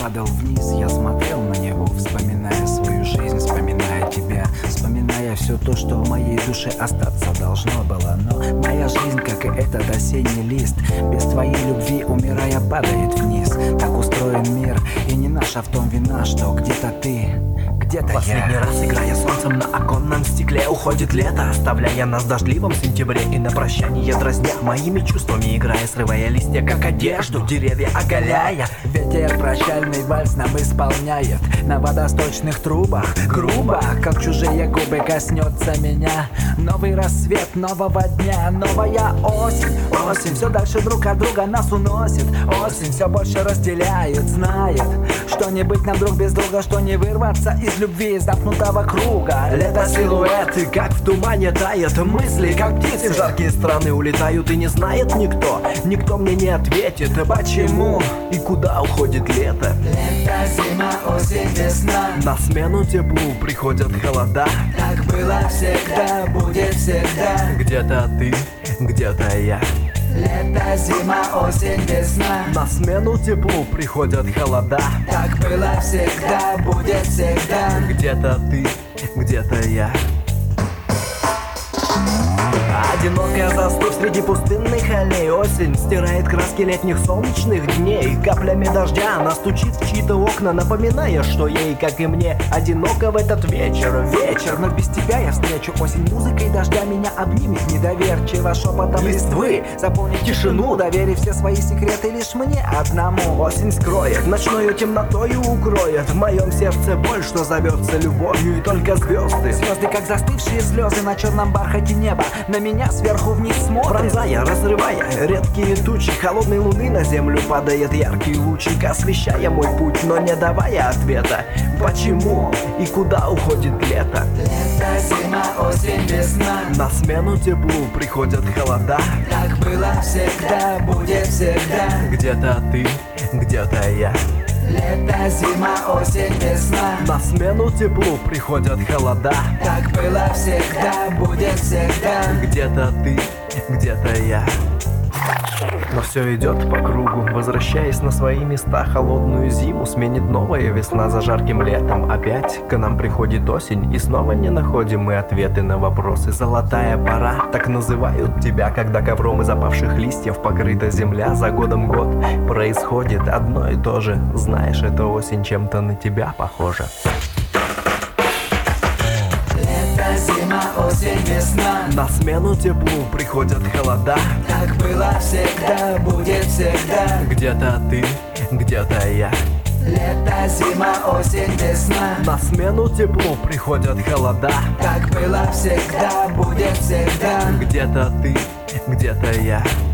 падал вниз, я смотрел на него, вспоминая свою жизнь, вспоминая тебя, вспоминая все то, что в моей душе остаться должно было. Но моя жизнь, как и этот осенний лист, без твоей любви умирая падает вниз. Так устроен мир, и не наша в том вина, что где-то ты, где-то Последний я. раз, играя солнцем на оконном стекле, уходит лето, оставляя нас в дождливом сентябре. И на прощание дразня моими чувствами, играя, срывая листья, как одежду, деревья оголяя. Ветер прощальный вальс нам исполняет на водосточных трубах. Грубо, как чужие губы, коснется меня новый рассвет нового дня, новая осень. Осень все дальше друг от друга нас уносит. Осень все больше разделяет, знает, что не быть нам друг без друга, что не вырваться из любви, из замкнутого круга. Лето силуэты, как в тумане тает, мысли, как птицы в жаркие страны улетают. И не знает никто, никто мне не ответит, почему и куда уходит лето. Лето, зима, осень, весна, На смену теплу приходят холода. так было всегда, будет всегда. Где-то ты, где-то я. Лето, зима, осень, весна, На смену теплу приходят холода. так было всегда, будет всегда. Где-то ты, где-то я. Одинокая застыв среди пустынных аллей. Осень стирает краски летних солнечных дней. Каплями дождя она стучит в чьи-то окна, напоминая, что ей, как и мне, одиноко в этот вечер. Вечер, но без тебя я встречу осень музыкой дождя меня обнимет недоверчиво шепотом листвы. Заполнит тишину, доверив все свои секреты лишь мне одному. Осень скроет, ночною темнотою укроет. В моем сердце боль, что зовется любовью, и только звезды. Звезды, как застывшие слезы на черном бархате неба, на меня сверху вниз смотрят. Пронзая, разрывая редкие тучи холодной луны, на землю падает яркий лучик, освещая мой путь, но не давая ответа. Почему и куда уходит лето? Лето, зима, осень, весна, На смену теплу приходят холода. так было всегда, будет всегда. Где-то ты, где-то я. Лето, зима, осень, весна, На смену теплу приходят холода. так было всегда, будет всегда. Где-то ты, где-то я. Но все идет по кругу, возвращаясь на свои места. Холодную зиму сменит новая весна за жарким летом. Опять к нам приходит осень, и снова не находим мы ответы на вопросы. Золотая пора, так называют тебя, когда ковром из опавших листьев покрыта земля. За годом год происходит одно и то же. Знаешь, эта осень чем-то на тебя похожа. Лето, зима, осень, весна, На смену теплу приходят холода. так было всегда, будет всегда. Где-то ты, где-то я. Лето, зима, осень, весна, На смену теплу приходят холода. так было всегда, будет всегда. Где-то ты, где-то я.